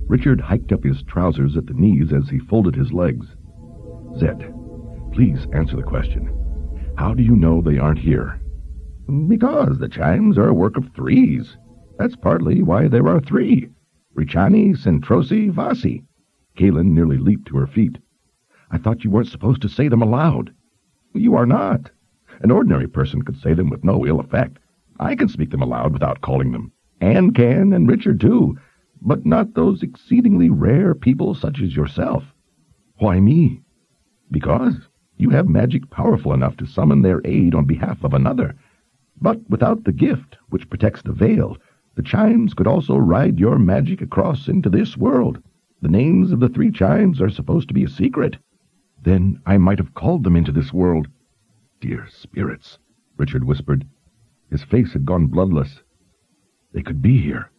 Richard hiked up his trousers at the knees as he folded his legs. Zed, please answer the question. How do you know they aren't here? Because the chimes are a work of threes. That's partly why there are three. Ricciani, Centrosi, Vassi. Kaelin nearly leaped to her feet. I thought you weren't supposed to say them aloud. You are not. An ordinary person could say them with no ill effect. I can speak them aloud without calling them. Anne can, and Richard too, but not those exceedingly rare people such as yourself. Why me? Because you have magic powerful enough to summon their aid on behalf of another. But without the gift which protects the veil, the chimes could also ride your magic across into this world. The names of the three chimes are supposed to be a secret. Then I might have called them into this world. Dear spirits, Richard whispered. His face had gone bloodless. They could be here.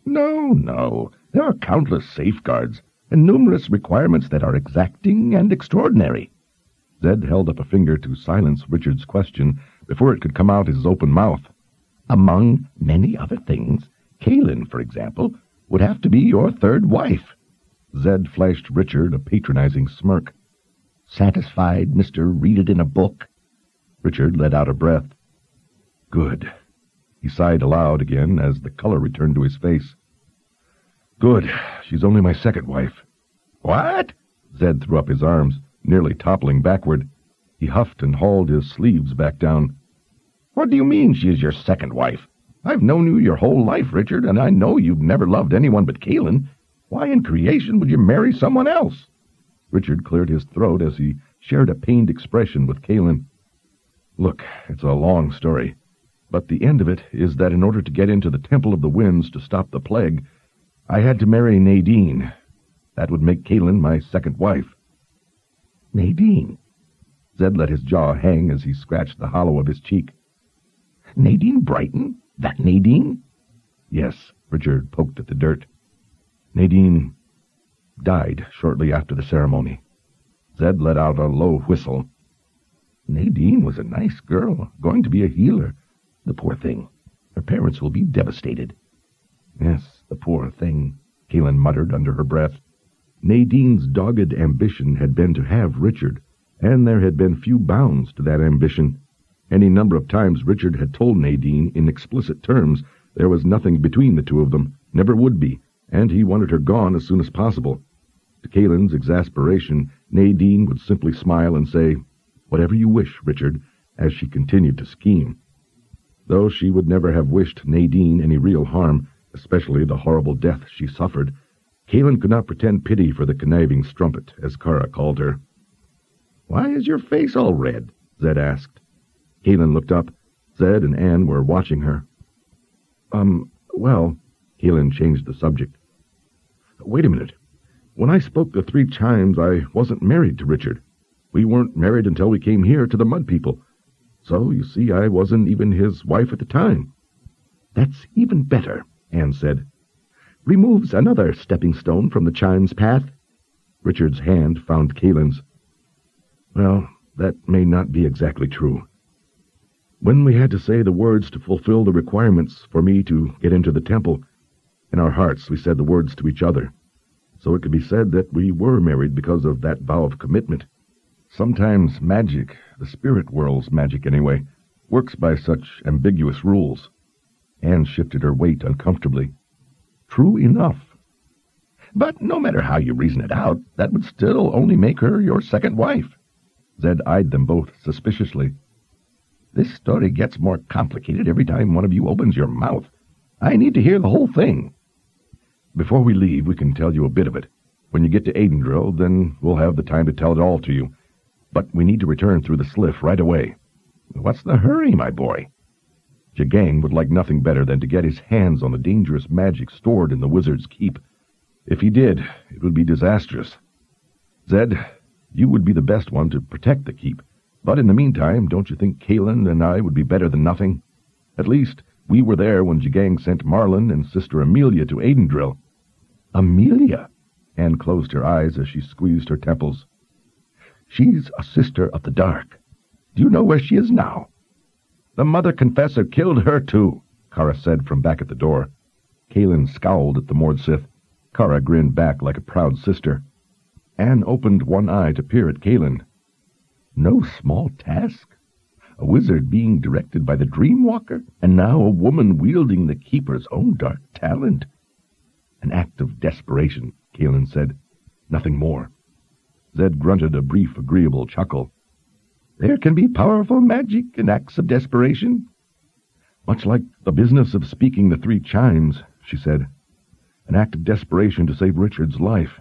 No. There are countless safeguards, and numerous requirements that are exacting and extraordinary. Zed held up a finger to silence Richard's question before it could come out his open mouth. Among many other things, Kaelin, for example, would have to be your third wife. Zed flashed Richard a patronizing smirk. Satisfied, Mr. Read-it-in-a-book? Richard let out a breath. Good. He sighed aloud again as the color returned to his face. Good. She's only my second wife. What? Zed threw up his arms, nearly toppling backward. He huffed and hauled his sleeves back down. What do you mean she is your second wife? I've known you your whole life, Richard, and I know you've never loved anyone but Kaelin. Why in creation would you marry someone else? Richard cleared his throat as he shared a pained expression with Kaelin. Look, it's a long story, but the end of it is that in order to get into the Temple of the Winds to stop the plague, I had to marry Nadine. That would make Kaelin my second wife. Nadine? Zed let his jaw hang as he scratched the hollow of his cheek. Nadine Brighton? That Nadine? Yes, Richard poked at the dirt. Nadine died shortly after the ceremony. Zed let out a low whistle. Nadine was a nice girl, going to be a healer. The poor thing. Her parents will be devastated. Yes, the poor thing, Kaelin muttered under her breath. Nadine's dogged ambition had been to have Richard, and there had been few bounds to that ambition. Any number of times Richard had told Nadine in explicit terms there was nothing between the two of them, never would be, and he wanted her gone as soon as possible. To Kaelin's exasperation, Nadine would simply smile and say, "Whatever you wish, Richard," as she continued to scheme. Though she would never have wished Nadine any real harm, especially the horrible death she suffered, Kaelin could not pretend pity for the conniving strumpet, as Kara called her. "Why is your face all red?" Zed asked. Kaelin looked up. Zed and Anne were watching her. Well, Kaelin changed the subject. Wait a minute. When I spoke the three chimes, I wasn't married to Richard. We weren't married until we came here to the Mud People. So, you see, I wasn't even his wife at the time. That's even better, Anne said. Removes another stepping stone from the chime's path. Richard's hand found Kaelin's. Well, that may not be exactly true. When we had to say the words to fulfill the requirements for me to get into the temple, in our hearts we said the words to each other. So it could be said that we were married because of that vow of commitment. Sometimes magic, the spirit world's magic anyway, works by such ambiguous rules. Anne shifted her weight uncomfortably. True enough. But no matter how you reason it out, that would still only make her your second wife. Zed eyed them both suspiciously. This story gets more complicated every time one of you opens your mouth. I need to hear the whole thing. Before we leave, we can tell you a bit of it. When you get to Aidendrill, then we'll have the time to tell it all to you. But we need to return through the Sliff right away. What's the hurry, my boy? Jagang would like nothing better than to get his hands on the dangerous magic stored in the wizard's keep. If he did, it would be disastrous. Zed, you would be the best one to protect the keep. But in the meantime, don't you think Kaelin and I would be better than nothing? At least, we were there when Jagang sent Marlin and Sister Amelia to Aidendrill. Amelia? Anne closed her eyes as she squeezed her temples. She's a sister of the dark. Do you know where she is now? The Mother Confessor killed her too, Kara said from back at the door. Kaelin scowled at the Mordsith. Kara grinned back like a proud sister. Anne opened one eye to peer at Galen. No small task. A wizard being directed by the Dreamwalker, and now a woman wielding the Keeper's own dark talent. An act of desperation, Galen said. Nothing more. Zed grunted a brief, agreeable chuckle. There can be powerful magic in acts of desperation. Much like the business of speaking the 3 chimes, she said. An act of desperation to save Richard's life.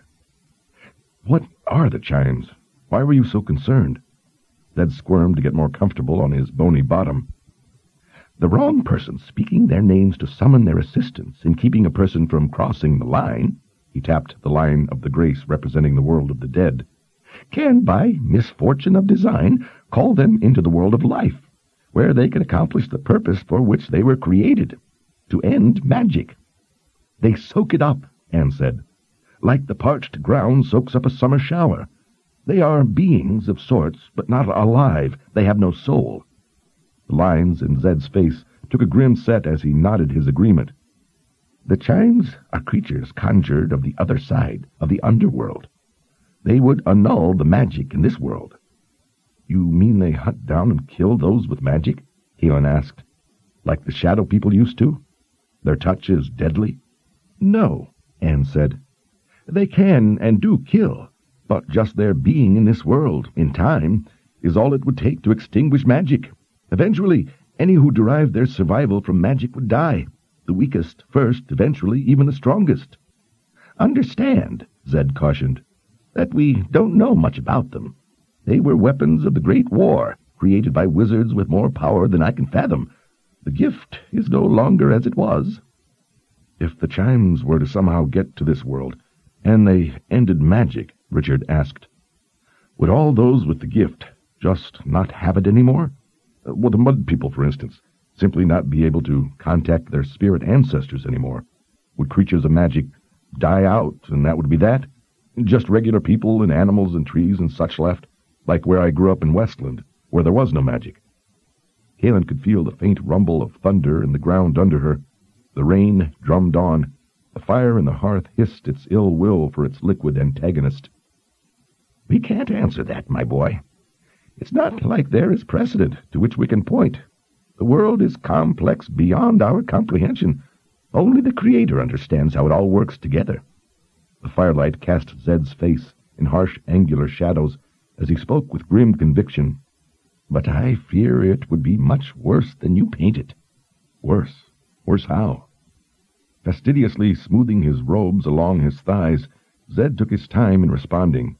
What are the chimes? Why were you so concerned? Zed squirmed to get more comfortable on his bony bottom. The wrong person speaking their names to summon their assistance in keeping a person from crossing the line, he tapped the line of the grace representing the world of the dead, can, by misfortune of design, call them into the world of life, where they can accomplish the purpose for which they were created, to end magic. They soak it up, Anne said, like the parched ground soaks up a summer shower. They are beings of sorts, but not alive. They have no soul. The lines in Zed's face took a grim set as he nodded his agreement. The chimes are creatures conjured of the other side, of the underworld. They would annul the magic in this world. You mean they hunt down and kill those with magic? Galen asked. Like the shadow people used to? Their touch is deadly? No, Anne said. They can and do kill, but just their being in this world, in time, is all it would take to extinguish magic. Eventually, any who derived their survival from magic would die. The weakest first, eventually even the strongest. Understand, Zed cautioned, that we don't know much about them. They were weapons of the Great War, created by wizards with more power than I can fathom. The gift is no longer as it was. If the chimes were to somehow get to this world, and they ended magic, Richard asked, would all those with the gift just not have it anymore? Well, the mud people, for instance, simply not be able to contact their spirit ancestors anymore. Would creatures of magic die out, and that would be that? Just regular people and animals and trees and such left, like where I grew up in Westland, where there was no magic. Galen could feel the faint rumble of thunder in the ground under her. The rain drummed on. The fire in the hearth hissed its ill will for its liquid antagonist. We can't answer that, my boy. It's not like there is precedent to which we can point. The world is complex beyond our comprehension. Only the Creator understands how it all works together. The firelight cast Zed's face in harsh, angular shadows as he spoke with grim conviction. But I fear it would be much worse than you paint it. Worse? Worse how? Fastidiously smoothing his robes along his thighs, Zed took his time in responding.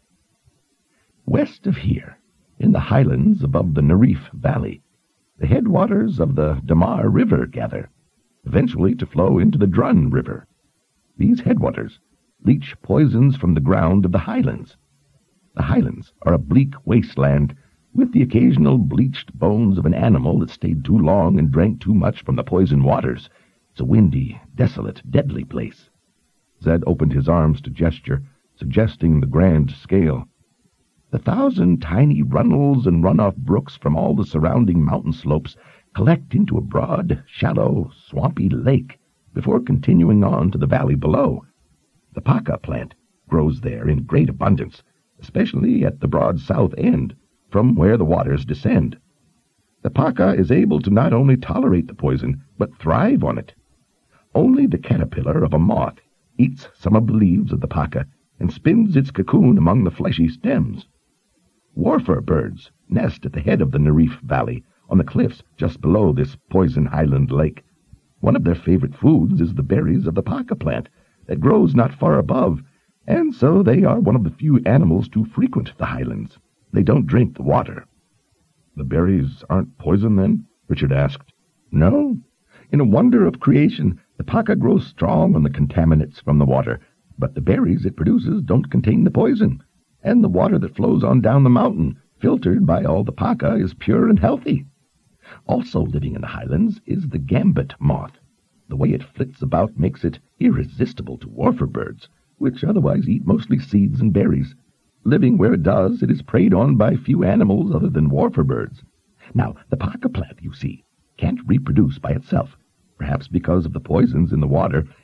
West of here, in the highlands above the Narif Valley, the headwaters of the Damar River gather, eventually to flow into the Drun River. These headwaters leach poisons from the ground of the highlands. The highlands are a bleak wasteland with the occasional bleached bones of an animal that stayed too long and drank too much from the poison waters. It's a windy, desolate, deadly place. Zed opened his arms to gesture, suggesting the grand scale. The 1,000 tiny runnels and runoff brooks from all the surrounding mountain slopes collect into a broad, shallow, swampy lake before continuing on to the valley below. The paca plant grows there in great abundance, especially at the broad south end, from where the waters descend. The paca is able to not only tolerate the poison, but thrive on it. Only the caterpillar of a moth eats some of the leaves of the paca and spins its cocoon among the fleshy stems. Wharfer birds nest at the head of the Narif Valley, on the cliffs just below this poison highland lake. One of their favorite foods is the berries of the paca plant that grows not far above, and so they are one of the few animals to frequent the highlands. They don't drink the water. The berries aren't poison, then? Richard asked. No. In a wonder of creation, the paca grows strong on the contaminants from the water, but the berries it produces don't contain the poison, and the water that flows on down the mountain, filtered by all the paca, is pure and healthy. Also living in the highlands is the gambit moth. The way it flits about makes it irresistible to wharfer birds, which otherwise eat mostly seeds and berries. Living where it does, it is preyed on by few animals other than wharfer birds. Now, the paca plant, you see, can't reproduce by itself, perhaps because of the poisons in the water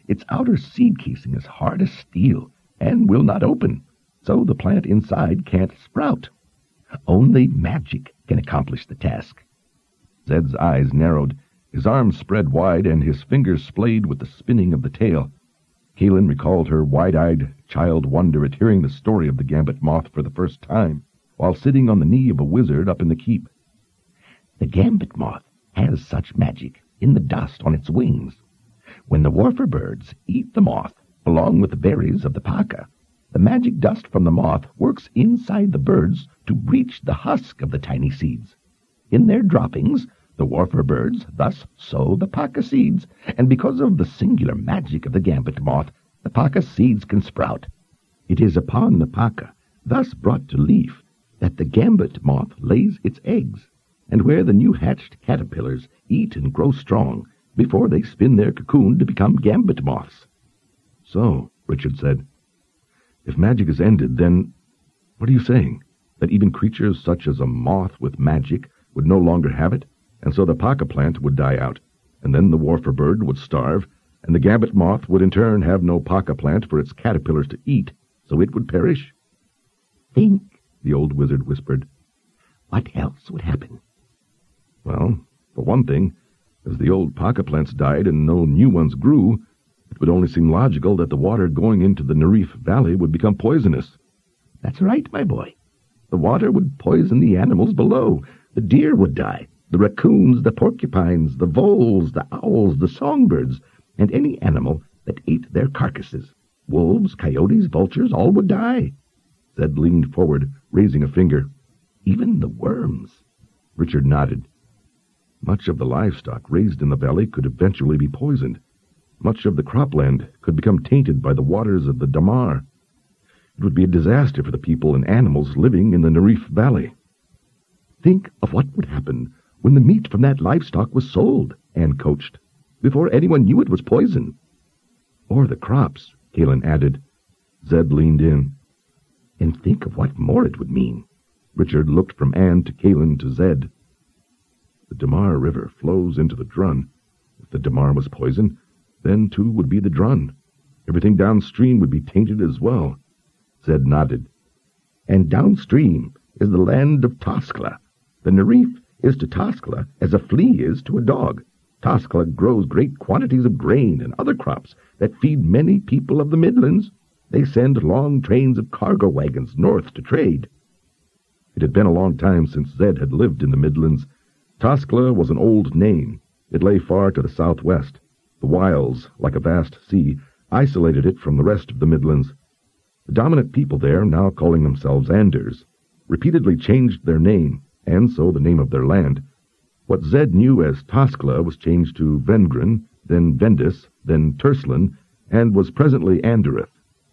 Its outer seed casing is hard as steel and will not open, so the plant inside can't sprout. Only magic can accomplish the task." Zed's eyes narrowed, his arms spread wide, and his fingers splayed with the spinning of the tail. Kaelin recalled her wide-eyed child wonder at hearing the story of the gambit moth for the first time, while sitting on the knee of a wizard up in the keep. "The gambit moth has such magic in the dust on its wings. When the warfer birds eat the moth, along with the berries of the paca, the magic dust from the moth works inside the birds to reach the husk of the tiny seeds. In their droppings, the warfer birds thus sow the paca seeds, and because of the singular magic of the gambit moth, the paca seeds can sprout. It is upon the paca, thus brought to leaf, that the gambit moth lays its eggs, and where the new hatched caterpillars eat and grow strong before they spin their cocoon to become gambit moths." "So," Richard said, "if magic is ended, then what are you saying? That even creatures such as a moth with magic would no longer have it, and so the paca plant would die out, and then the warfer bird would starve, and the gambit moth would in turn have no paca plant for its caterpillars to eat, so it would perish?" "Think," the old wizard whispered. "what else would happen?" "Well, for one thing, as the old paca plants died and no new ones grew, it would only seem logical that the water going into the Nerif Valley would become poisonous." "That's right, my boy. The water would poison the animals below. The deer would die, the raccoons, the porcupines, the voles, the owls, the songbirds, and any animal that ate their carcasses. Wolves, coyotes, vultures, all would die." Zed leaned forward, raising a finger. "Even the worms." Richard nodded. Much of the livestock raised in the valley could eventually be poisoned. Much of the cropland could become tainted by the waters of the Damar. It would be a disaster for the people and animals living in the Nerif Valley. "Think of what would happen when the meat from that livestock was sold," Anne coached, "before anyone knew it was poison." "Or the crops," Kaelin added. Zed leaned in. "And think of what more it would mean." Richard looked from Anne to Kaelin to Zed. "The Damar River flows into the Drun. If the Damar was poisoned, then too would be the Drun. Everything downstream would be tainted as well." Zed nodded. "And downstream is the land of Toskla. The Nerif is to Toskla as a flea is to a dog. Toskla grows great quantities of grain and other crops that feed many people of the Midlands. They send long trains of cargo wagons north to trade." It had been a long time since Zed had lived in the Midlands. Toskla was an old name. It lay far to the southwest. The wilds, like a vast sea, isolated it from the rest of the Midlands. The dominant people there, now calling themselves Anders, repeatedly changed their name, and so the name of their land. What Zed knew as Toskla was changed to Vengrin, then Vendis, then Turslin, and was presently Andereth.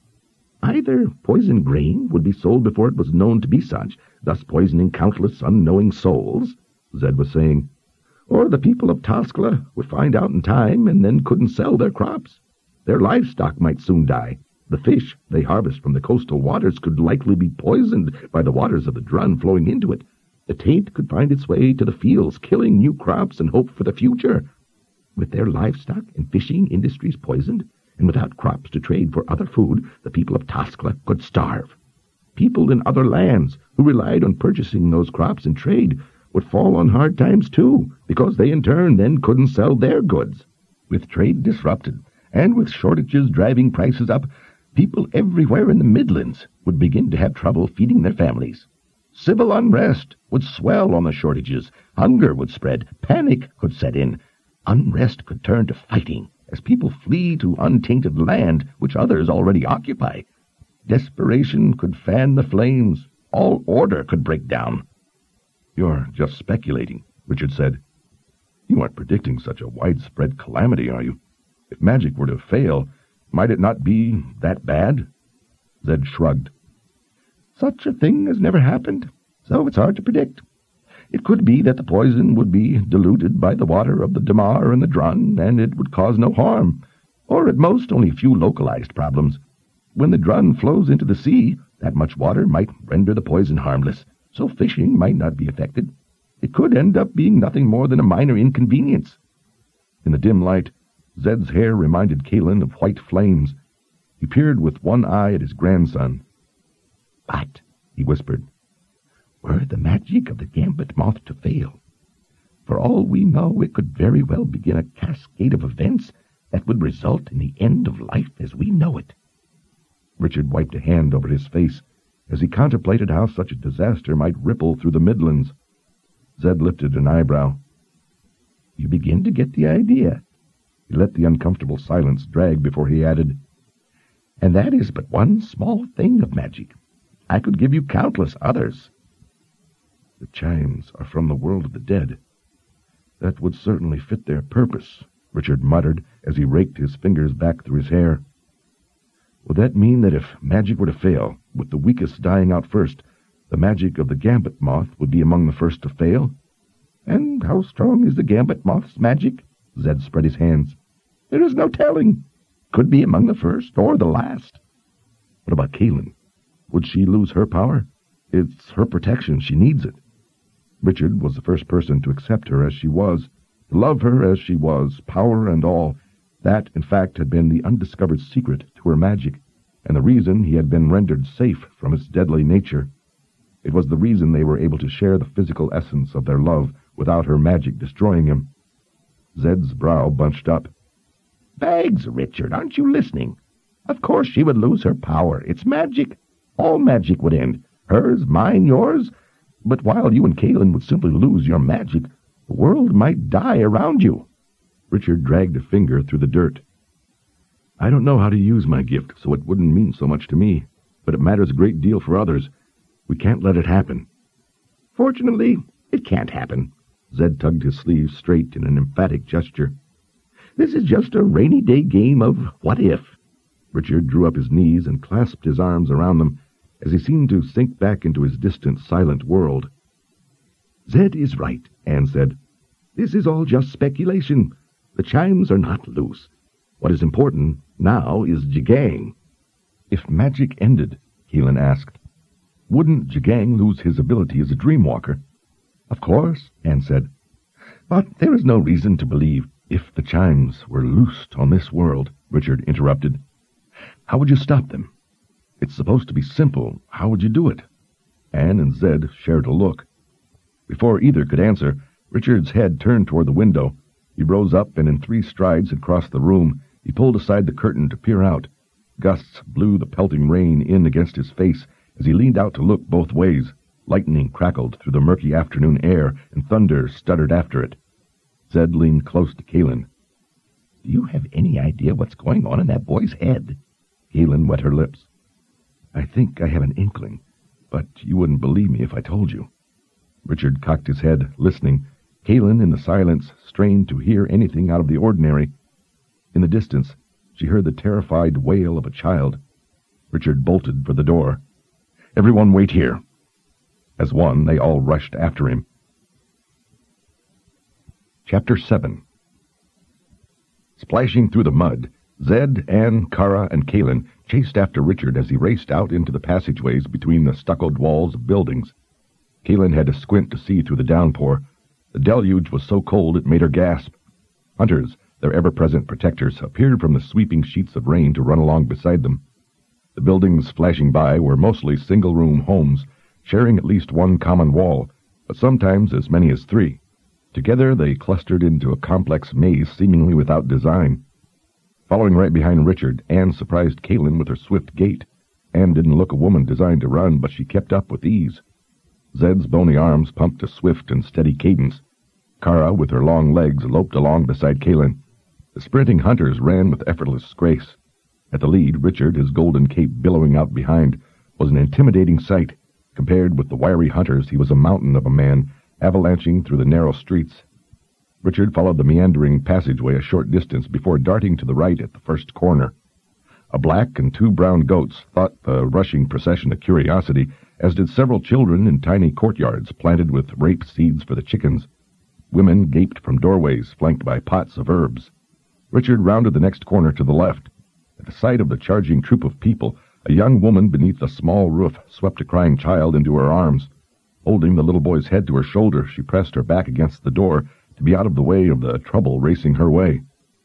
"Either poisoned grain would be sold before it was known to be such, thus poisoning countless unknowing souls," Zed was saying, "or the people of Toskla would find out in time and then couldn't sell their crops. Their livestock might soon die. The fish they harvest from the coastal waters could likely be poisoned by the waters of the Drun flowing into it. The taint could find its way to the fields, killing new crops and hope for the future. With their livestock and fishing industries poisoned, and without crops to trade for other food, the people of Toskla could starve. People in other lands who relied on purchasing those crops in trade would fall on hard times too, because they in turn then couldn't sell their goods. With trade disrupted, and with shortages driving prices up, people everywhere in the Midlands would begin to have trouble feeding their families. Civil unrest would swell on the shortages, hunger would spread, panic could set in. Unrest could turn to fighting as people flee to untainted land which others already occupy. Desperation could fan the flames. All order could break down." "You're just speculating," Richard said. "You aren't predicting such a widespread calamity, are you? If magic were to fail, might it not be that bad?" Zed shrugged. "Such a thing has never happened, so it's hard to predict. It could be that the poison would be diluted by the water of the Damar and the Drun, and it would cause no harm, or at most only a few localized problems. When the Drun flows into the sea, that much water might render the poison harmless, so fishing might not be affected. It could end up being nothing more than a minor inconvenience." In the dim light, Zed's hair reminded Kalin of white flames. He peered with one eye at his grandson. "But," he whispered, "were the magic of the Gambit Moth to fail, for all we know it could very well begin a cascade of events that would result in the end of life as we know it." Richard wiped a hand over his face as he contemplated how such a disaster might ripple through the Midlands. Zed lifted an eyebrow. "You begin to get the idea." He let the uncomfortable silence drag before he added, "And that is but one small thing of magic. I could give you countless others." "The chimes are from the world of the dead. That would certainly fit their purpose," Richard muttered as he raked his fingers back through his hair. "Would that mean that if magic were to fail, with the weakest dying out first, the magic of the Gambit Moth would be among the first to fail?" "And how strong is the Gambit Moth's magic?" Zed spread his hands. "There is no telling. Could be among the first or the last." "What about Kalin? Would she lose her power? It's her protection. She needs it." Richard was the first person to accept her as she was, to love her as she was, power and all. That, in fact, had been the undiscovered secret to her magic, and the reason he had been rendered safe from its deadly nature. It was the reason they were able to share the physical essence of their love without her magic destroying him. Zed's brow bunched up. "Bags, Richard, aren't you listening? Of course she would lose her power. It's magic. All magic would end. Hers, mine, yours. But while you and Kalin would simply lose your magic, the world might die around you." Richard dragged a finger through the dirt. "I don't know how to use my gift, so it wouldn't mean so much to me, but it matters a great deal for others. We can't let it happen." "Fortunately, it can't happen." Zed tugged his sleeve straight in an emphatic gesture. "This is just a rainy day game of what if." Richard drew up his knees and clasped his arms around them as he seemed to sink back into his distant, silent world. "Zed is right," Anne said. "This is all just speculation. The chimes are not loose. What is important now is Jagang." "If magic ended," Kalin asked, "wouldn't Jagang lose his ability as a dreamwalker?" "Of course," Anne said. "But there is no reason to believe—" "If the chimes were loosed on this world," Richard interrupted, "how would you stop them? It's supposed to be simple. How would you do it?" Anne and Zed shared a look. Before either could answer, Richard's head turned toward the window. He rose up and in 3 strides had crossed the room. He pulled aside the curtain to peer out. Gusts blew the pelting rain in against his face as he leaned out to look both ways. Lightning crackled through the murky afternoon air, and thunder stuttered after it. Zed leaned close to Kalin. "Do you have any idea what's going on in that boy's head?" Kalin wet her lips. "I think I have an inkling, but you wouldn't believe me if I told you." Richard cocked his head, listening. Kalin, in the silence, strained to hear anything out of the ordinary. In the distance, she heard the terrified wail of a child. Richard bolted for the door. "Everyone wait here." As one, they all rushed after him. Chapter 7. Splashing through the mud, Zed, Anne, Kara, and Kalin chased after Richard as he raced out into the passageways between the stuccoed walls of buildings. Kalin had to squint to see through the downpour. The deluge was so cold it made her gasp. Hunters, their ever-present protectors, appeared from the sweeping sheets of rain to run along beside them. The buildings flashing by were mostly single-room homes, sharing at least one common wall, but sometimes as many as 3. Together they clustered into a complex maze seemingly without design. Following right behind Richard, Anne surprised Kalin with her swift gait. Anne didn't look a woman designed to run, but she kept up with ease. Zed's bony arms pumped a swift and steady cadence. Kara, with her long legs, loped along beside Kalin. The sprinting hunters ran with effortless grace. At the lead, Richard, his golden cape billowing out behind, was an intimidating sight. Compared with the wiry hunters, he was a mountain of a man, avalanching through the narrow streets. Richard followed the meandering passageway a short distance before darting to the right at the first corner. A black and 2 brown goats thought the rushing procession a curiosity, as did several children in tiny courtyards planted with rape seeds for the chickens. Women gaped from doorways flanked by pots of herbs. Richard rounded the next corner to the left. At the sight of the charging troop of people, a young woman beneath a small roof swept a crying child into her arms. Holding the little boy's head to her shoulder, she pressed her back against the door to be out of the way of the trouble racing her way.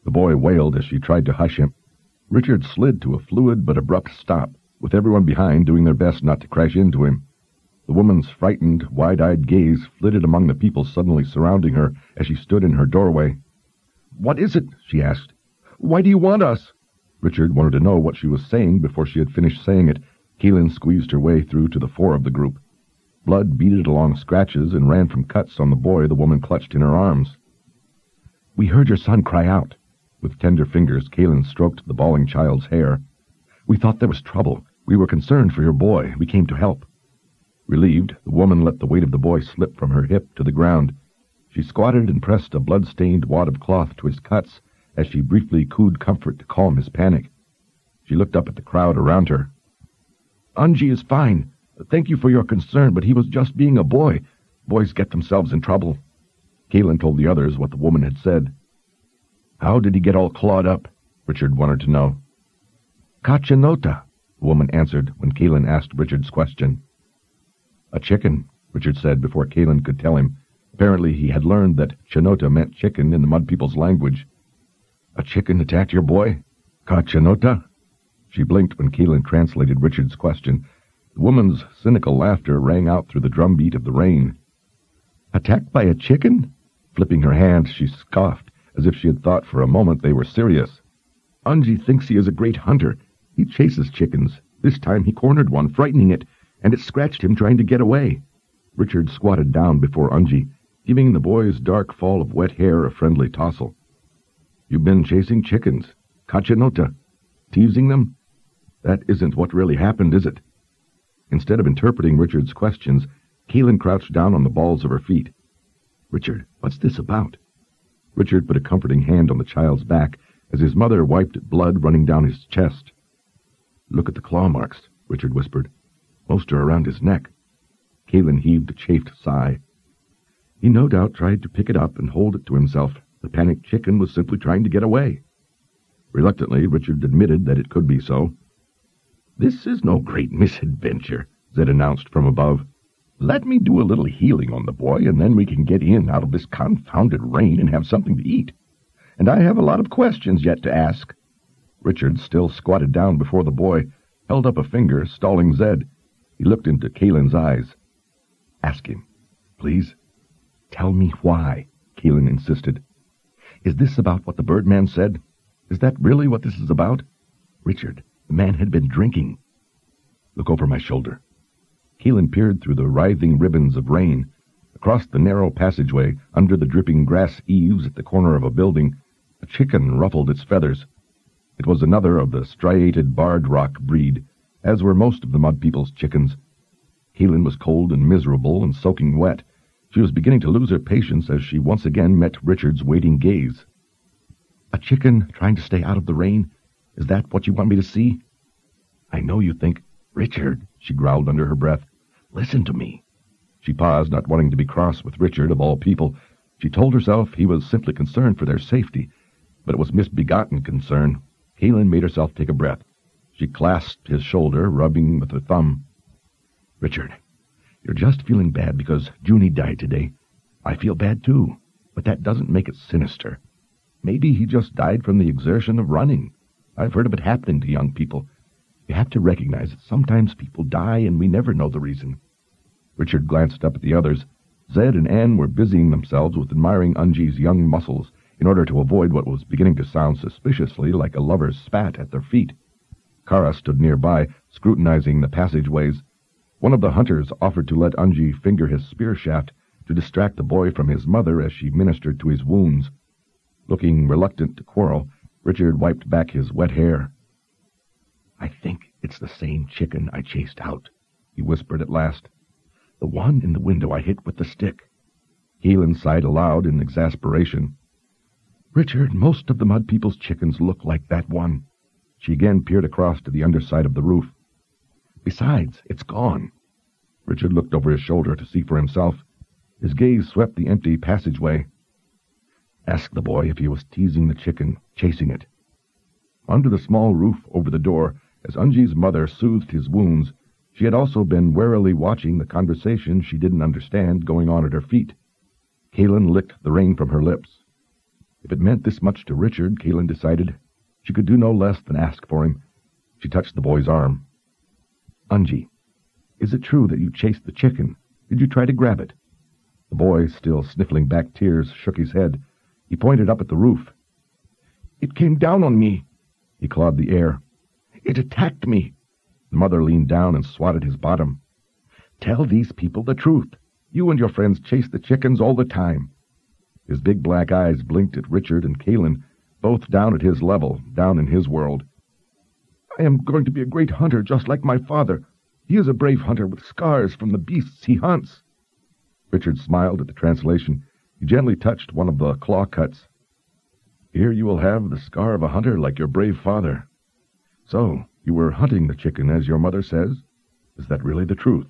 The boy wailed as she tried to hush him. Richard slid to a fluid but abrupt stop, with everyone behind doing their best not to crash into him. The woman's frightened, wide-eyed gaze flitted among the people suddenly surrounding her as she stood in her doorway. "What is it?" she asked. "Why do you want us?" Richard wanted to know what she was saying before she had finished saying it. Keelan squeezed her way through to the fore of the group. Blood beaded along scratches and ran from cuts on the boy the woman clutched in her arms. "We heard your son cry out." With tender fingers, Keelan stroked the bawling child's hair. "We thought there was trouble. We were concerned for your boy. We came to help." Relieved, the woman let the weight of the boy slip from her hip to the ground. She squatted and pressed a blood-stained wad of cloth to his cuts as she briefly cooed comfort to calm his panic. She looked up at the crowd around her. "Anji is fine. Thank you for your concern, but he was just being a boy. Boys get themselves in trouble." Keelan told the others what the woman had said. "How did he get all clawed up?" Richard wanted to know. "Kachanota," the woman answered when Keelan asked Richard's question. "A chicken," Richard said before Keelan could tell him. Apparently he had learned that Chanota meant chicken in the mud people's language. "A chicken attacked your boy? Kachanota?" She blinked when Keelan translated Richard's question. The woman's cynical laughter rang out through the drumbeat of the rain. "Attacked by a chicken?" Flipping her hand, she scoffed, as if she had thought for a moment they were serious. "Anji thinks he is a great hunter. He chases chickens. This time he cornered one, frightening it, and it scratched him trying to get away." Richard squatted down before Anji, giving the boy's dark fall of wet hair a friendly tousle. "You've been chasing chickens. Kachanota. Teasing them? That isn't what really happened, is it?" Instead of interpreting Richard's questions, Keelan crouched down on the balls of her feet. "Richard, what's this about?" Richard put a comforting hand on the child's back as his mother wiped blood running down his chest. "Look at the claw marks," Richard whispered. "Most are around his neck." Keelan heaved a chafed sigh. He no doubt tried to pick it up and hold it to himself. The panicked chicken was simply trying to get away. Reluctantly, Richard admitted that it could be so. "This is no great misadventure," Zed announced from above. "Let me do a little healing on the boy, and then we can get in out of this confounded rain and have something to eat. And I have a lot of questions yet to ask." Richard, still squatted down before the boy, held up a finger, stalling Zed. He looked into Keelan's eyes. "Ask him, please." "Tell me why," Keelan insisted. "Is this about what the Birdman said? Is that really what this is about?" "Richard, the man had been drinking." "Look over my shoulder." Keelan peered through the writhing ribbons of rain. Across the narrow passageway, under the dripping grass eaves at the corner of a building, a chicken ruffled its feathers. It was another of the striated barred rock breed, as were most of the mud people's chickens. Keelan was cold and miserable and soaking wet. She was beginning to lose her patience as she once again met Richard's waiting gaze. "A chicken trying to stay out of the rain? Is that what you want me to see?" "I know you think—" "Richard," she growled under her breath, "listen to me." She paused, not wanting to be cross with Richard, of all people. She told herself he was simply concerned for their safety, but it was misbegotten concern. Keelan made herself take a breath. She clasped his shoulder, rubbing with her thumb. "Richard, you're just feeling bad because Junie died today. I feel bad too, but that doesn't make it sinister. Maybe he just died from the exertion of running. I've heard of it happening to young people. You have to recognize that sometimes people die and we never know the reason." Richard glanced up at the others. Zed and Anne were busying themselves with admiring Anji's young muscles in order to avoid what was beginning to sound suspiciously like a lover's spat at their feet. Kara stood nearby, scrutinizing the passageways. One of the hunters offered to let Anji finger his spear shaft to distract the boy from his mother as she ministered to his wounds. Looking reluctant to quarrel, Richard wiped back his wet hair. "I think it's the same chicken I chased out," he whispered at last. "The one in the window I hit with the stick." Keelan sighed aloud in exasperation. "Richard, most of the mud people's chickens look like that one." She again peered across to the underside of the roof. "Besides, it's gone." Richard looked over his shoulder to see for himself. His gaze swept the empty passageway. "Ask the boy if he was teasing the chicken, chasing it." Under the small roof over the door, as Anji's mother soothed his wounds, she had also been warily watching the conversation she didn't understand going on at her feet. Keelan licked the rain from her lips. If it meant this much to Richard, Kaelin decided, she could do no less than ask for him. She touched the boy's arm. "Unji, is it true that you chased the chicken? Did you try to grab it?" The boy, still sniffling back tears, shook his head. He pointed up at the roof. "It came down on me." He clawed the air. "It attacked me." The mother leaned down and swatted his bottom. "Tell these people the truth. You and your friends chase the chickens all the time." His big black eyes blinked at Richard and Kaelin, both down at his level, down in his world. "I am going to be a great hunter just like my father. He is a brave hunter with scars from the beasts he hunts." Richard smiled at the translation. He gently touched one of the claw cuts. "Here you will have the scar of a hunter like your brave father. So, you were hunting the chicken, as your mother says? Is that really the truth?"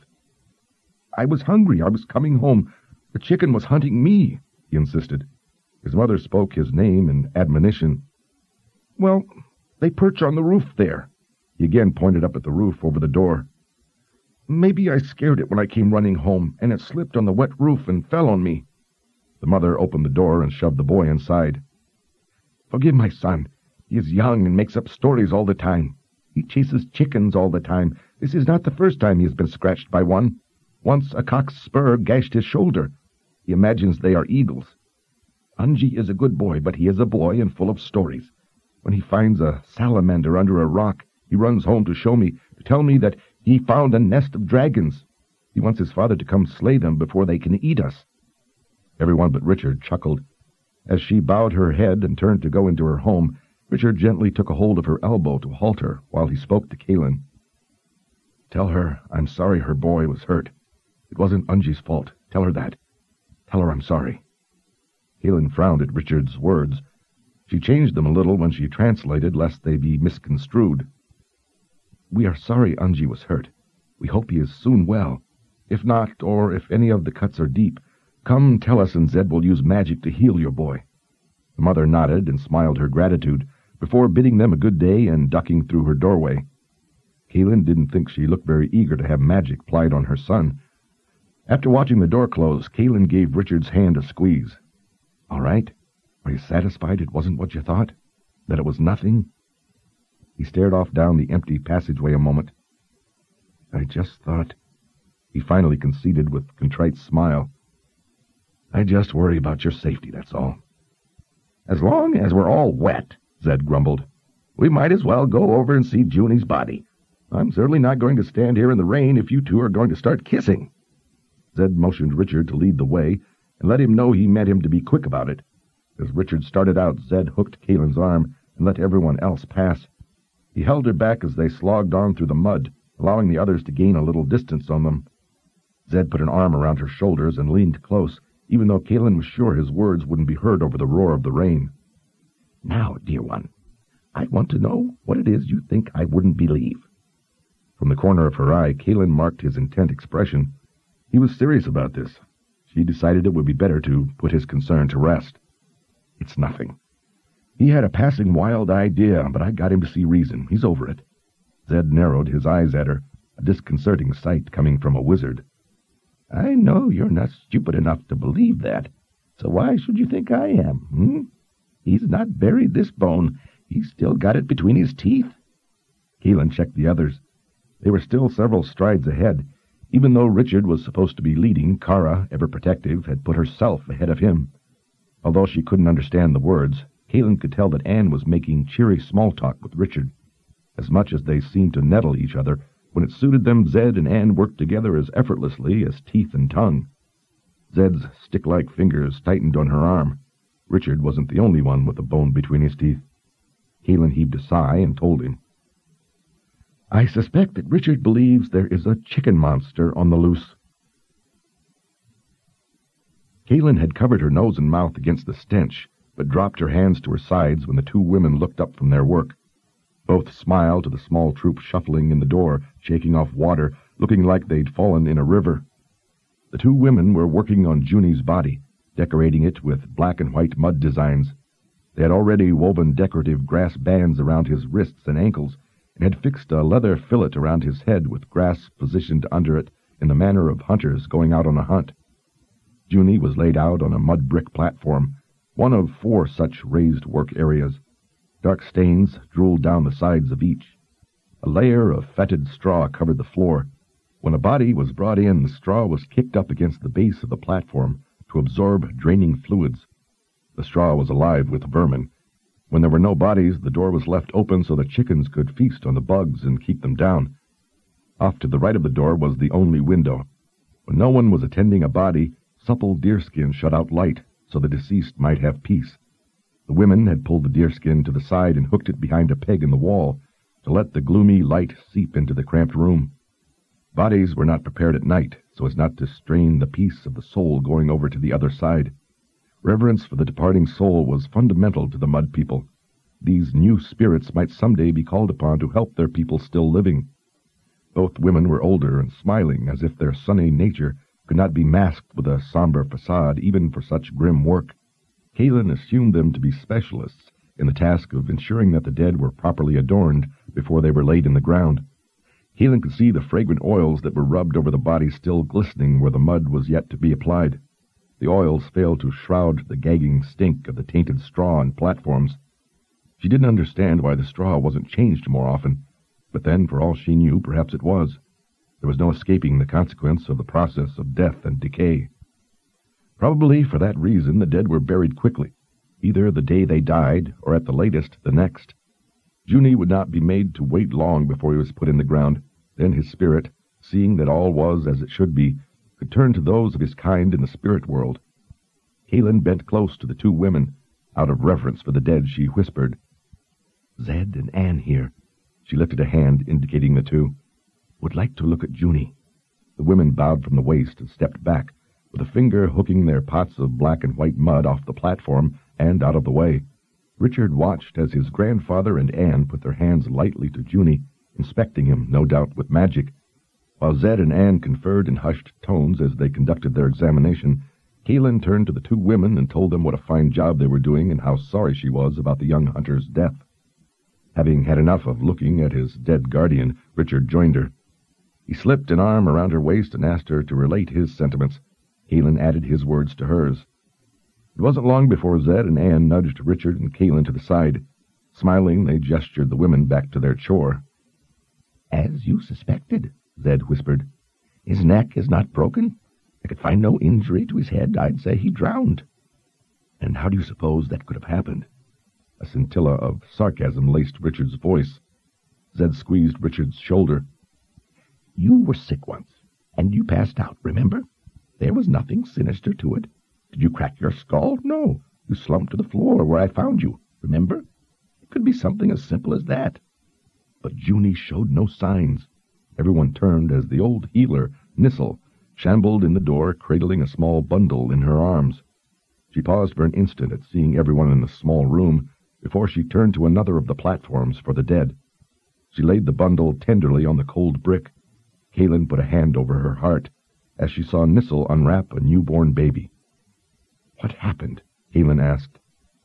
"I was hungry. I was coming home. The chicken was hunting me," he insisted. His mother spoke his name in admonition. "Well, they perch on the roof there." He again pointed up at the roof over the door. "Maybe I scared it when I came running home, and it slipped on the wet roof and fell on me." The mother opened the door and shoved the boy inside. "Forgive my son. He is young and makes up stories all the time. He chases chickens all the time. This is not the first time he has been scratched by one. Once a cock's spur gashed his shoulder. He imagines they are eagles. Unji is a good boy, but he is a boy and full of stories. When he finds a salamander under a rock, he runs home to show me, to tell me that he found a nest of dragons. He wants his father to come slay them before they can eat us." Everyone but Richard chuckled. As she bowed her head and turned to go into her home, Richard gently took a hold of her elbow to halt her while he spoke to Kaelin. "Tell her I'm sorry her boy was hurt. It wasn't Unji's fault. Tell her that. Tell her I'm sorry." Kaelin frowned at Richard's words. She changed them a little when she translated, lest they be misconstrued. "We are sorry Unji was hurt. We hope he is soon well. If not, or if any of the cuts are deep, come tell us and Zed will use magic to heal your boy." The mother nodded and smiled her gratitude before bidding them a good day and ducking through her doorway. Kaelin didn't think she looked very eager to have magic plied on her son. After watching the door close, Kaelin gave Richard's hand a squeeze. "All right? Are you satisfied it wasn't what you thought? That it was nothing?" He stared off down the empty passageway a moment. "I just thought," he finally conceded with contrite smile. "I just worry about your safety, that's all." "As long as we're all wet," Zed grumbled, "we might as well go over and see Junie's body. I'm certainly not going to stand here in the rain if you two are going to start kissing." Zed motioned Richard to lead the way and let him know he meant him to be quick about it. As Richard started out, Zed hooked Kaelin's arm and let everyone else pass. He held her back as they slogged on through the mud, allowing the others to gain a little distance on them. Zed put an arm around her shoulders and leaned close, even though Kaelin was sure his words wouldn't be heard over the roar of the rain. "Now, dear one, I want to know what it is you think I wouldn't believe." From the corner of her eye, Kaelin marked his intent expression. He was serious about this. She decided it would be better to put his concern to rest. "It's nothing. He had a passing wild idea, but I got him to see reason. He's over it." Zed narrowed his eyes at her, a disconcerting sight coming from a wizard. "I know you're not stupid enough to believe that, so why should you think I am, He's not buried this bone. He's still got it between his teeth." Kaelin checked the others. They were still several strides ahead. Even though Richard was supposed to be leading, Kara, ever protective, had put herself ahead of him. Although she couldn't understand the words, Kaelin could tell that Anne was making cheery small talk with Richard. As much as they seemed to nettle each other, when it suited them, Zed and Anne worked together as effortlessly as teeth and tongue. Zed's stick-like fingers tightened on her arm. Richard wasn't the only one with a bone between his teeth. Kaelin heaved a sigh and told him, "I suspect that Richard believes there is a chicken monster on the loose." Kaelin had covered her nose and mouth against the stench, but dropped her hands to her sides when the two women looked up from their work. Both smiled to the small troop shuffling in the door, shaking off water, looking like they'd fallen in a river. The two women were working on Junie's body, decorating it with black and white mud designs. They had already woven decorative grass bands around his wrists and ankles, and had fixed a leather fillet around his head with grass positioned under it in the manner of hunters going out on a hunt. Junie was laid out on a mud brick platform. one of 4 such raised work areas. Dark stains drooled down the sides of each. A layer of fetid straw covered the floor. When a body was brought in, the straw was kicked up against the base of the platform to absorb draining fluids. The straw was alive with vermin. When there were no bodies, the door was left open so the chickens could feast on the bugs and keep them down. Off to the right of the door was the only window. When no one was attending a body, supple deerskin shut out light so the deceased might have peace. The women had pulled the deerskin to the side and hooked it behind a peg in the wall to let the gloomy light seep into the cramped room. Bodies were not prepared at night so as not to strain the peace of the soul going over to the other side. Reverence for the departing soul was fundamental to the Mud People. These new spirits might someday be called upon to help their people still living. Both women were older and smiling, as if their sunny nature could not be masked with a somber facade even for such grim work. Kaelin assumed them to be specialists in the task of ensuring that the dead were properly adorned before they were laid in the ground. Kaelin could see the fragrant oils that were rubbed over the body still glistening where the mud was yet to be applied. The oils failed to shroud the gagging stink of the tainted straw and platforms. She didn't understand why the straw wasn't changed more often, but then, for all she knew, perhaps it was. There was no escaping the consequence of the process of death and decay. Probably for that reason the dead were buried quickly, either the day they died or at the latest the next. Junie would not be made to wait long before he was put in the ground. Then his spirit, seeing that all was as it should be, could turn to those of his kind in the spirit world. Kaelin bent close to the 2 women. Out of reverence for the dead, she whispered, "Zed and Anne here." She lifted a hand indicating the 2. "Would like to look at Junie." The women bowed from the waist and stepped back, with a finger hooking their pots of black and white mud off the platform and out of the way. Richard watched as his grandfather and Anne put their hands lightly to Junie, inspecting him, no doubt with magic. While Zed and Anne conferred in hushed tones as they conducted their examination, Kaelin turned to the 2 women and told them what a fine job they were doing and how sorry she was about the young hunter's death. Having had enough of looking at his dead guardian, Richard joined her. He slipped an arm around her waist and asked her to relate his sentiments. Kaelin added his words to hers. It wasn't long before Zed and Anne nudged Richard and Kaelin to the side. Smiling, they gestured the women back to their chore. "As you suspected," Zed whispered. "His neck is not broken. I could find no injury to his head. I'd say he drowned." "And how do you suppose that could have happened?" A scintilla of sarcasm laced Richard's voice. Zed squeezed Richard's shoulder. "You were sick once, and you passed out, remember? There was nothing sinister to it. Did you crack your skull? No. You slumped to the floor where I found you, remember? It could be something as simple as that." But Junie showed no signs. Everyone turned as the old healer, Nissel, shambled in the door, cradling a small bundle in her arms. She paused for an instant at seeing everyone in the small room before she turned to another of the platforms for the dead. She laid the bundle tenderly on the cold brick. Kaelin put a hand over her heart as she saw Nissel unwrap a newborn baby. "What happened?" Kaelin asked.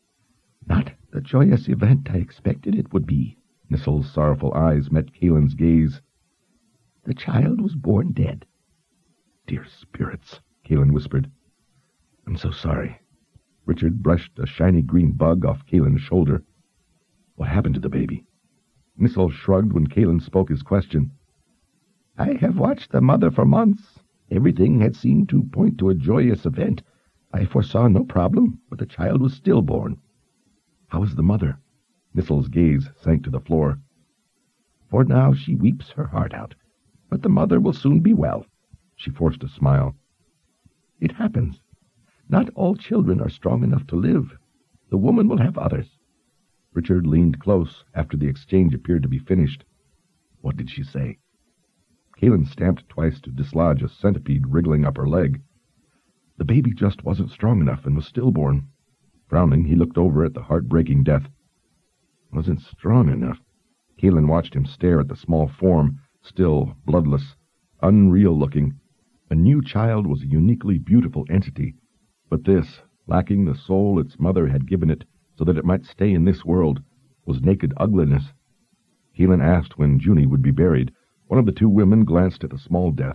"Not the joyous event I expected it would be." Nissel's sorrowful eyes met Kaelin's gaze. "The child was born dead." "Dear spirits," Kaelin whispered. "I'm so sorry." Richard brushed a shiny green bug off Kaelin's shoulder. "What happened to the baby?" Nissel shrugged when Kaelin spoke his question. "I have watched the mother for months. Everything had seemed to point to a joyous event. I foresaw no problem, but the child was stillborn." "How is the mother?" Nissel's gaze sank to the floor. "For now she weeps her heart out, but the mother will soon be well." She forced a smile. "It happens. Not all children are strong enough to live. The woman will have others." Richard leaned close after the exchange appeared to be finished. "What did she say?" Kaelin stamped twice to dislodge a centipede wriggling up her leg. "The baby just wasn't strong enough and was stillborn." Frowning, he looked over at the heartbreaking death. "Wasn't strong enough?" Kaelin watched him stare at the small form, still, bloodless, unreal-looking. A new child was a uniquely beautiful entity, but this, lacking the soul its mother had given it so that it might stay in this world, was naked ugliness. Kaelin asked when Junie would be buried. One of the 2 women glanced at the small death.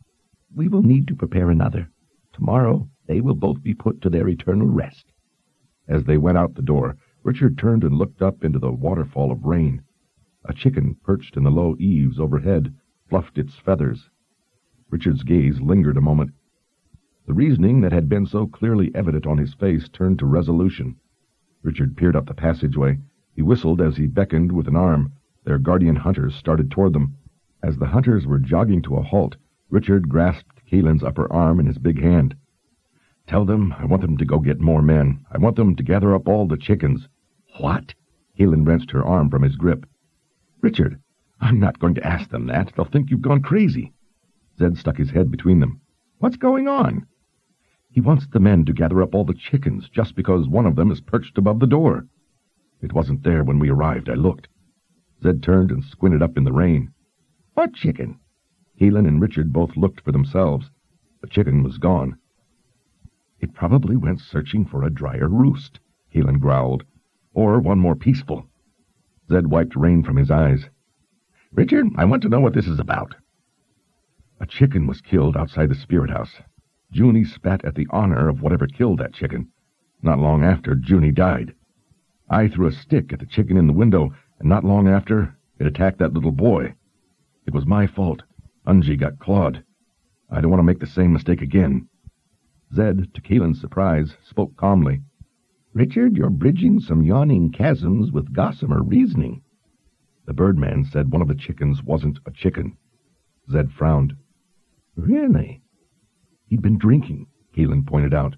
"We will need to prepare another. Tomorrow they will both be put to their eternal rest." As they went out the door, Richard turned and looked up into the waterfall of rain. A chicken, perched in the low eaves overhead, fluffed its feathers. Richard's gaze lingered a moment. The reasoning that had been so clearly evident on his face turned to resolution. Richard peered up the passageway. He whistled as he beckoned with an arm. Their guardian hunters started toward them. As the hunters were jogging to a halt, Richard grasped Kaelin's upper arm in his big hand. "Tell them I want them to go get more men. I want them to gather up all the chickens." "What?" Kaelin wrenched her arm from his grip. "Richard, I'm not going to ask them that. They'll think you've gone crazy." Zed stuck his head between them. "What's going on?" "He wants the men to gather up all the chickens just because one of them is perched above the door." "It wasn't there when we arrived. I looked." Zed turned and squinted up in the rain. "What chicken?" Kaelin and Richard both looked for themselves. The chicken was gone. "It probably went searching for a drier roost," Kaelin growled. "Or one more peaceful." Zed wiped rain from his eyes. "Richard, I want to know what this is about." "A chicken was killed outside the spirit house. Junie spat at the honor of whatever killed that chicken. Not long after, Junie died. I threw a stick at the chicken in the window, and not long after, it attacked that little boy. It was my fault. Unji got clawed. I don't want to make the same mistake again." Zed, to Kaelin's surprise, spoke calmly. "Richard, you're bridging some yawning chasms with gossamer reasoning." "The Birdman said one of the chickens wasn't a chicken." Zed frowned. "Really?" "He'd been drinking," Kaelin pointed out.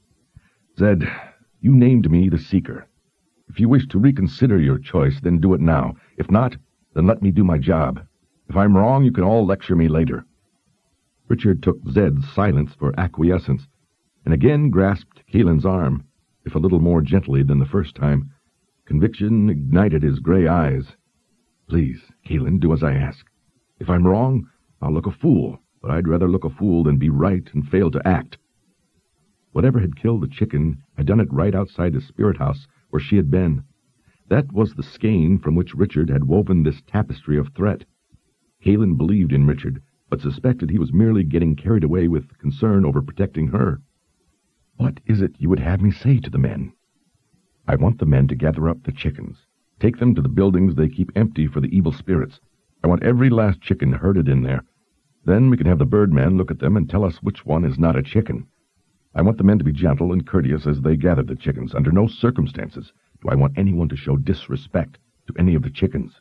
"Zed, you named me the Seeker. If you wish to reconsider your choice, then do it now. If not, then let me do my job. If I'm wrong, you can all lecture me later." Richard took Zed's silence for acquiescence, and again grasped Kaelin's arm, if a little more gently than the first time. Conviction ignited his gray eyes. "Please, Kaelin, do as I ask. If I'm wrong, I'll look a fool, but I'd rather look a fool than be right and fail to act." Whatever had killed the chicken had done it right outside the spirit house where she had been. That was the skein from which Richard had woven this tapestry of threat. Kaelin believed in Richard, but suspected he was merely getting carried away with concern over protecting her. "What is it you would have me say to the men?" "I want the men to gather up the chickens. Take them to the buildings they keep empty for the evil spirits. I want every last chicken herded in there. Then we can have the Birdman look at them and tell us which one is not a chicken. I want the men to be gentle and courteous as they gather the chickens. Under no circumstances do I want anyone to show disrespect to any of the chickens."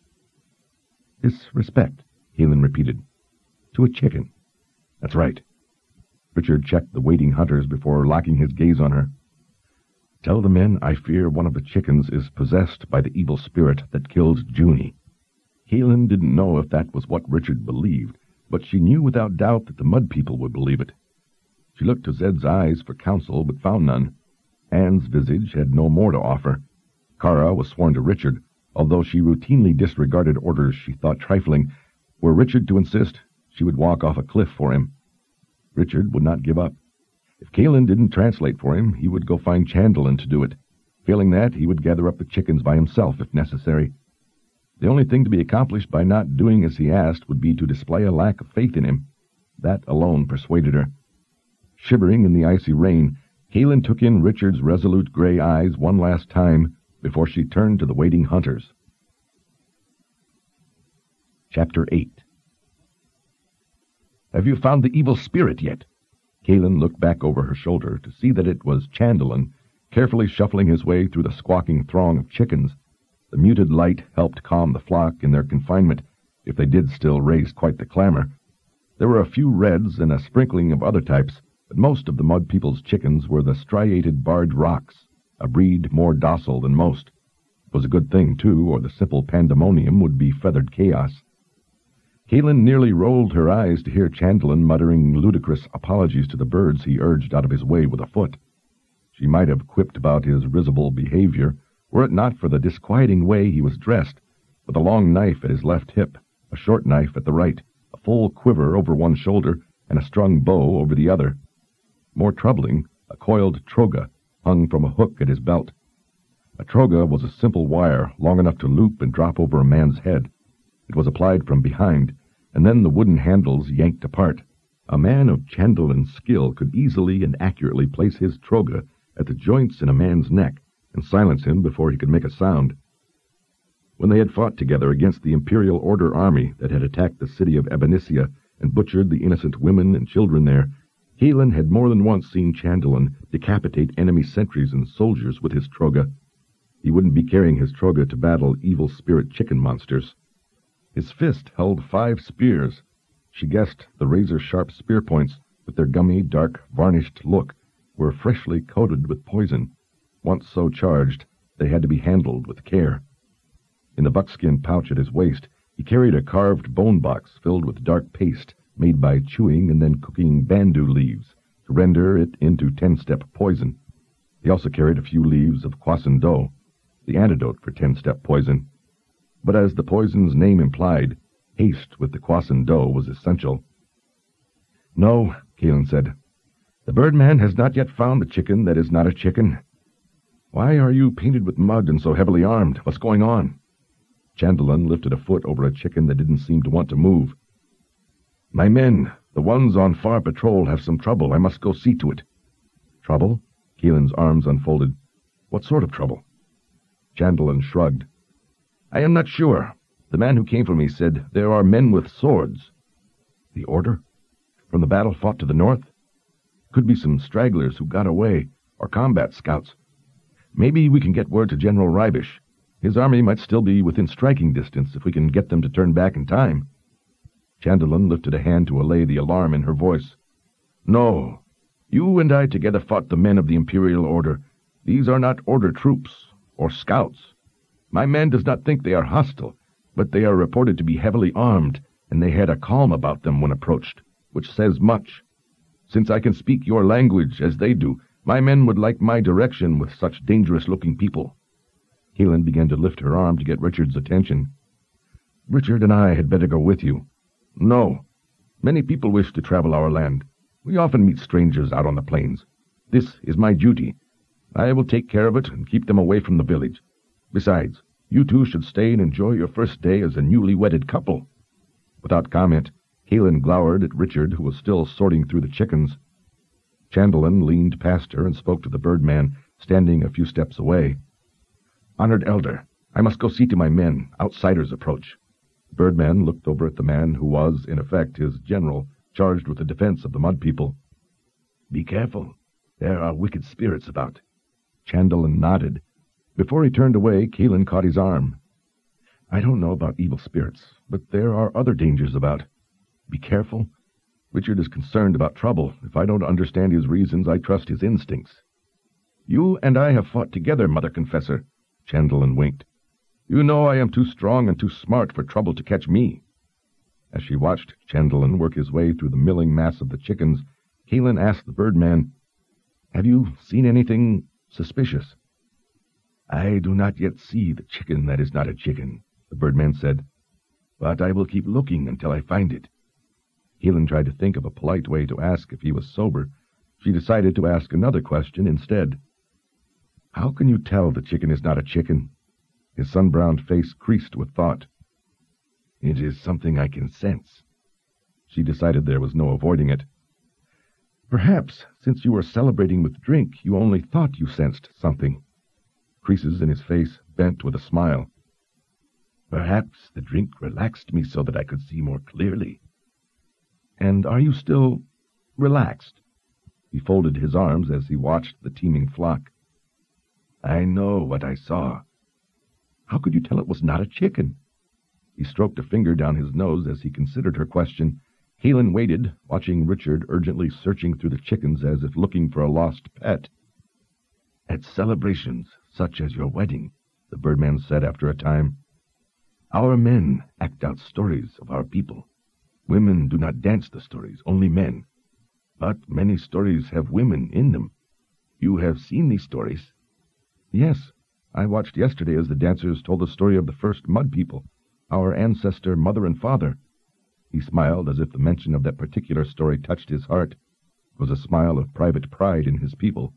"Disrespect," Kaelin repeated. "To a chicken." "That's right." Richard checked the waiting hunters before locking his gaze on her. "Tell the men I fear one of the chickens is possessed by the evil spirit that killed Junie." Kaelin didn't know if that was what Richard believed, but she knew without doubt that the Mud People would believe it. She looked to Zed's eyes for counsel, but found none. Anne's visage had no more to offer. Kara was sworn to Richard, although she routinely disregarded orders she thought trifling. Were Richard to insist, she would walk off a cliff for him. Richard would not give up. If Kaelin didn't translate for him, he would go find Chandlin to do it. Failing that, he would gather up the chickens by himself if necessary. The only thing to be accomplished by not doing as he asked would be to display a lack of faith in him. That alone persuaded her. Shivering in the icy rain, Kaelin took in Richard's resolute gray eyes one last time before she turned to the waiting hunters. Chapter 8. "Have you found the evil spirit yet?" Kaelin looked back over her shoulder to see that it was Chandlin, carefully shuffling his way through the squawking throng of chickens. The muted light helped calm the flock in their confinement, if they did still raise quite the clamor. There were a few reds and a sprinkling of other types, but most of the Mud People's chickens were the striated barred rocks, a breed more docile than most. It was a good thing, too, or the simple pandemonium would be feathered chaos. Kaelin nearly rolled her eyes to hear Chandlin muttering ludicrous apologies to the birds he urged out of his way with a foot. She might have quipped about his risible behavior, were it not for the disquieting way he was dressed, with a long knife at his left hip, a short knife at the right, a full quiver over one shoulder, and a strung bow over the other. More troubling, a coiled troga hung from a hook at his belt. A troga was a simple wire long enough to loop and drop over a man's head. It was applied from behind, and then the wooden handles yanked apart. A man of Chandlin's skill could easily and accurately place his troga at the joints in a man's neck, and silence him before he could make a sound. When they had fought together against the Imperial Order army that had attacked the city of Abenicia and butchered the innocent women and children there, Keelan had more than once seen Chandlan decapitate enemy sentries and soldiers with his Troga. He wouldn't be carrying his Troga to battle evil spirit chicken monsters. His fist held 5 spears. She guessed the razor-sharp spear points, with their gummy, dark, varnished look, were freshly coated with poison. Once so charged, they had to be handled with care. In the buckskin pouch at his waist, he carried a carved bone box filled with dark paste made by chewing and then cooking bandu leaves to render it into 10-step poison. He also carried a few leaves of kwasando, the antidote for 10-step poison. But as the poison's name implied, haste with the kwasando was essential. "No," Keelan said. "The Birdman has not yet found the chicken that is not a chicken. Why are you painted with mud and so heavily armed? What's going on?" Chandlan lifted a foot over a chicken that didn't seem to want to move. "My men, the ones on far patrol, have some trouble. I must go see to it." "Trouble?" Keelan's arms unfolded. "What sort of trouble?" Chandlan shrugged. "I am not sure. The man who came for me said there are men with swords." "The Order? From the battle fought to the north? Could be some stragglers who got away, or combat scouts. Maybe we can get word to General Rybish. His army might still be within striking distance if we can get them to turn back in time." Chandlan lifted a hand to allay the alarm in her voice. "No. You and I together fought the men of the Imperial Order. These are not Order troops, or scouts. My man does not think they are hostile, but they are reported to be heavily armed, and they had a calm about them when approached, which says much. Since I can speak your language as they do, my men would like my direction with such dangerous-looking people." Keelan began to lift her arm to get Richard's attention. "Richard and I had better go with you." "No. Many people wish to travel our land. We often meet strangers out on the plains. This is my duty. I will take care of it and keep them away from the village. Besides, you two should stay and enjoy your first day as a newly wedded couple." Without comment, Keelan glowered at Richard, who was still sorting through the chickens. Chandlan leaned past her and spoke to the Birdman, standing a few steps away. "Honored Elder, I must go see to my men. Outsiders approach." The Birdman looked over at the man who was, in effect, his general, charged with the defense of the Mud People. "Be careful. There are wicked spirits about." Chandlan nodded. Before he turned away, Keelan caught his arm. "I don't know about evil spirits, but there are other dangers about. Be careful. Richard is concerned about trouble. If I don't understand his reasons, I trust his instincts." "You and I have fought together, Mother Confessor." Chandlan winked. "You know I am too strong and too smart for trouble to catch me." As she watched Chandlan work his way through the milling mass of the chickens, Keelan asked the Birdman, "Have you seen anything suspicious?" "I do not yet see the chicken that is not a chicken," the Birdman said. "But I will keep looking until I find it." Keelan tried to think of a polite way to ask if he was sober. She decided to ask another question instead. "How can you tell the chicken is not a chicken?" His sun-browned face creased with thought. "It is something I can sense." She decided there was no avoiding it. "Perhaps, since you were celebrating with drink, you only thought you sensed something." Creases in his face bent with a smile. "Perhaps the drink relaxed me so that I could see more clearly." "And are you still relaxed?" He folded his arms as he watched the teeming flock. "I know what I saw." "How could you tell it was not a chicken?" He stroked a finger down his nose as he considered her question. Keelan waited, watching Richard urgently searching through the chickens as if looking for a lost pet. "At celebrations such as your wedding," the Birdman said after a time, "our men act out stories of our people. Women do not dance the stories, only men. But many stories have women in them. You have seen these stories?" "Yes. I watched yesterday as the dancers told the story of the first Mud People, our ancestor, mother, and father." He smiled as if the mention of that particular story touched his heart. It was a smile of private pride in his people.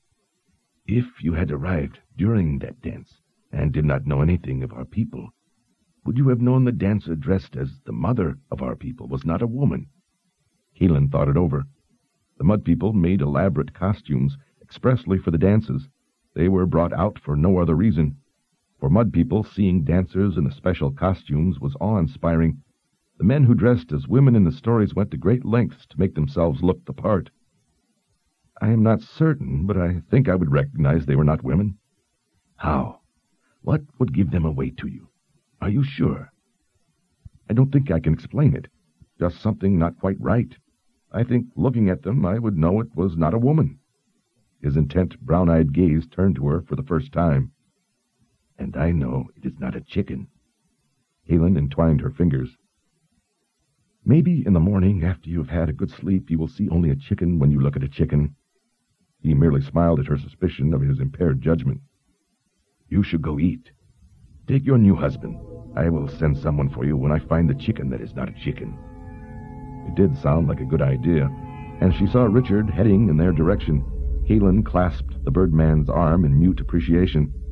"If you had arrived during that dance and did not know anything of our people, would you have known the dancer dressed as the mother of our people was not a woman?" Keelan thought it over. The Mud People made elaborate costumes expressly for the dances. They were brought out for no other reason. For mud people, seeing dancers in the special costumes was awe-inspiring. The men who dressed as women in the stories went to great lengths to make themselves look the part. I am not certain, but I think I would recognize they were not women. How? What would give them away to you? Are you sure? I don't think I can explain it. Just something not quite right. I think, looking at them, I would know it was not a woman. His intent, brown-eyed gaze turned to her for the first time. And I know it is not a chicken. Helen entwined her fingers. Maybe in the morning, after you have had a good sleep, you will see only a chicken when you look at a chicken. He merely smiled at her suspicion of his impaired judgment. You should go eat. Take your new husband. I will send someone for you when I find the chicken that is not a chicken. It did sound like a good idea, and she saw Richard heading in their direction. Helen clasped the birdman's arm in mute appreciation.